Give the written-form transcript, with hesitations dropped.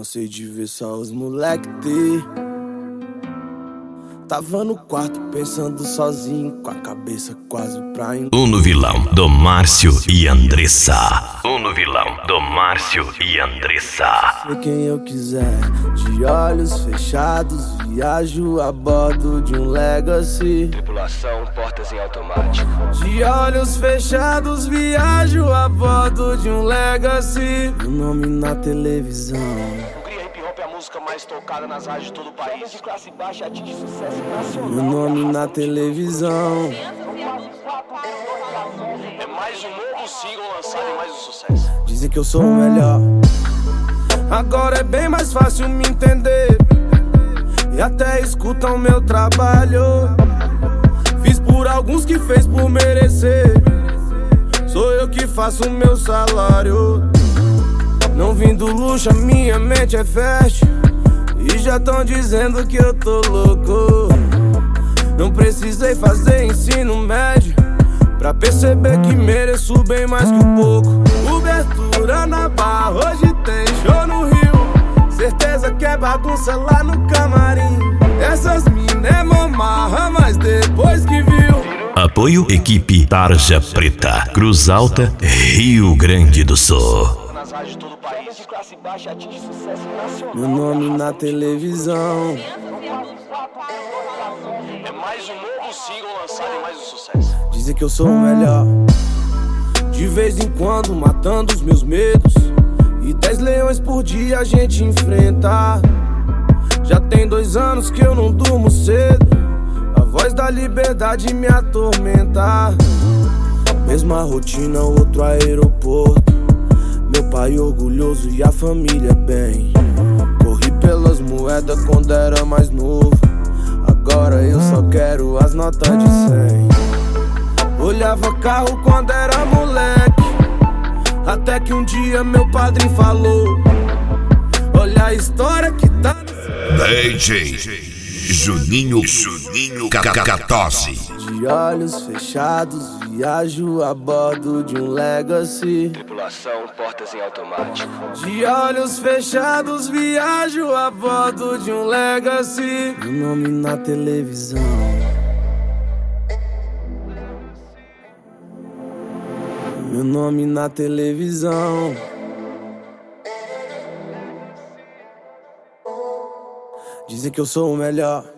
Cansei de ver só os moleque ter. Tava no quarto pensando sozinho, com a cabeça quase pra No vilão do Márcio e Andressa. No vilão do Márcio e Andressa. Ser quem eu quiser, de olhos fechados, viajo a bordo de um Legacy. Tripulação, portas em automático. De olhos fechados, viajo a bordo de um Legacy. Meu nome na televisão. Hip-hop é a música mais tocada nas rádios de todo o país. De classe baixa atinge sucesso nacional. Meu nome na televisão. É mais um novo single lançado e mais um sucesso. Dizem que eu sou o melhor. Agora é bem mais fácil me entender. E até escutam meu trabalho. Fiz por alguns que fez por merecer. Sou eu que faço o meu salário. Não vim do luxo, a minha mente é fértil. E já tão dizendo que eu tô louco. Não precisei fazer ensino médio pra perceber que mereço bem mais que um pouco. Cobertura na barra, hoje tem show no Rio. Certeza que é bagunça lá no camarim. Essas mina é mamarra, mas depois que viu. Apoio Equipe Tarja Preta, Cruz Alta, Rio Grande do Sul. Nas rádios de todo o país. De classe baixa atinge sucesso nacional. Meu nome na televisão. É mais um novo single lançado e mais um sucesso. Dizem que eu sou o melhor. De vez em quando matando os meus medos. E 10 leões por dia a gente enfrenta. Já tem 2 anos que eu não durmo cedo. A voz da liberdade me atormenta. Mesma rotina, outro aeroporto. Meu pai orgulhoso e a família bem. Corri pelas moedas quando era mais novo. Agora eu só quero as notas de 100. Olhava carro quando era moleque. Até que um dia meu padrinho falou: olha a história que tá DJ Juninho Catose. De olhos fechados, viajo a bordo de um Legacy. Tripulação, portas em automático. De olhos fechados, viajo a bordo de um Legacy. Meu nome na televisão. Meu nome na televisão. Dizem que eu sou o melhor.